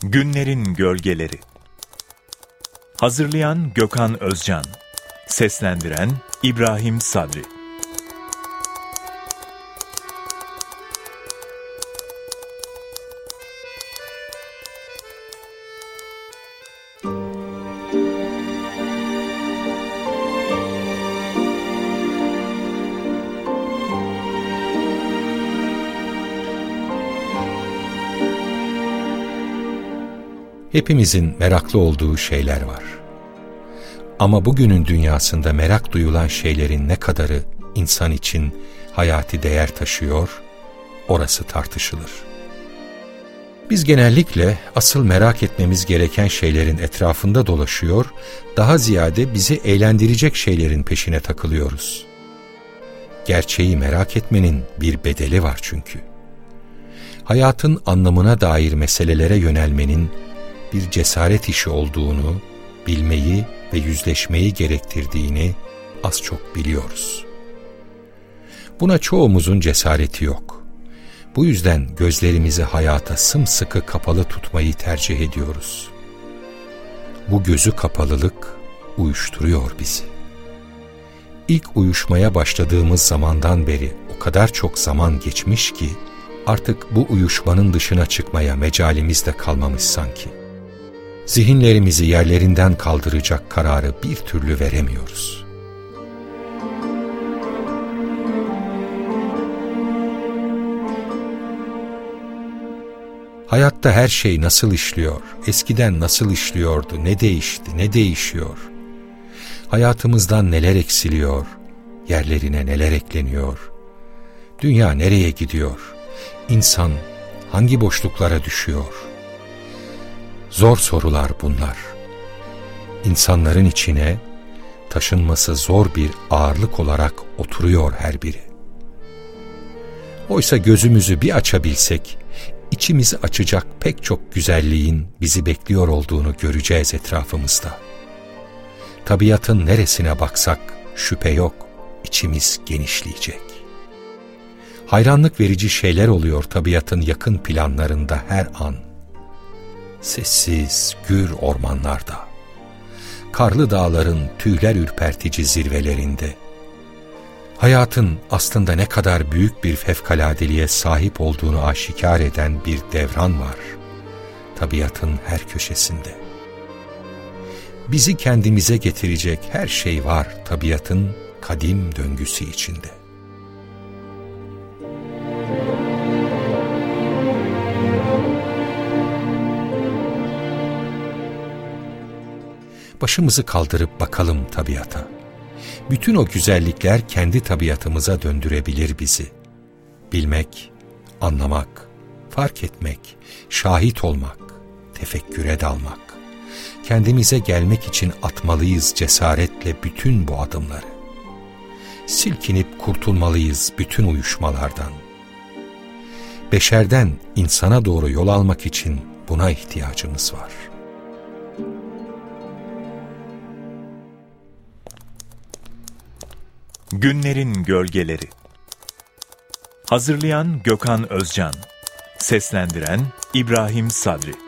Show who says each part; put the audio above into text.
Speaker 1: Günlerin Gölgeleri. Hazırlayan Gökhan Özcan. Seslendiren İbrahim Sadri.
Speaker 2: Hepimizin meraklı olduğu şeyler var. Ama bugünün dünyasında merak duyulan şeylerin ne kadarı insan için hayati değer taşıyor, orası tartışılır. Biz genellikle asıl merak etmemiz gereken şeylerin etrafında dolaşıyor, daha ziyade bizi eğlendirecek şeylerin peşine takılıyoruz. Gerçeği merak etmenin bir bedeli var çünkü. Hayatın anlamına dair meselelere yönelmenin bir cesaret işi olduğunu, bilmeyi ve yüzleşmeyi gerektirdiğini az çok biliyoruz. Buna çoğumuzun cesareti yok. Bu yüzden gözlerimizi hayata sımsıkı kapalı tutmayı tercih ediyoruz. Bu gözü kapalılık uyuşturuyor bizi. İlk uyuşmaya başladığımız zamandan beri o kadar çok zaman geçmiş ki artık bu uyuşmanın dışına çıkmaya mecalimiz de kalmamış sanki. Zihinlerimizi yerlerinden kaldıracak kararı bir türlü veremiyoruz. Hayatta her şey nasıl işliyor, eskiden nasıl işliyordu, ne değişti, ne değişiyor? Hayatımızdan neler eksiliyor, yerlerine neler ekleniyor? Dünya nereye gidiyor? İnsan hangi boşluklara düşüyor? Zor sorular bunlar. İnsanların içine taşınması zor bir ağırlık olarak oturuyor her biri. Oysa gözümüzü bir açabilsek, içimizi açacak pek çok güzelliğin bizi bekliyor olduğunu göreceğiz etrafımızda. Tabiatın neresine baksak şüphe yok, içimiz genişleyecek. Hayranlık verici şeyler oluyor tabiatın yakın planlarında her an. Sessiz, gür ormanlarda, karlı dağların tüyler ürpertici zirvelerinde, hayatın aslında ne kadar büyük bir fevkaladeliğe sahip olduğunu aşikar eden bir devran var, tabiatın her köşesinde. Bizi kendimize getirecek her şey var tabiatın kadim döngüsü içinde. Başımızı kaldırıp bakalım tabiata. Bütün o güzellikler kendi tabiatımıza döndürebilir bizi. Bilmek, anlamak, fark etmek, şahit olmak, tefekküre dalmak. Kendimize gelmek için atmalıyız cesaretle bütün bu adımları. Silkinip kurtulmalıyız bütün uyuşmalardan. Beşerden insana doğru yol almak için buna ihtiyacımız var.
Speaker 1: Günlerin Gölgeleri. Hazırlayan Gökhan Özcan. Seslendiren İbrahim Sadri.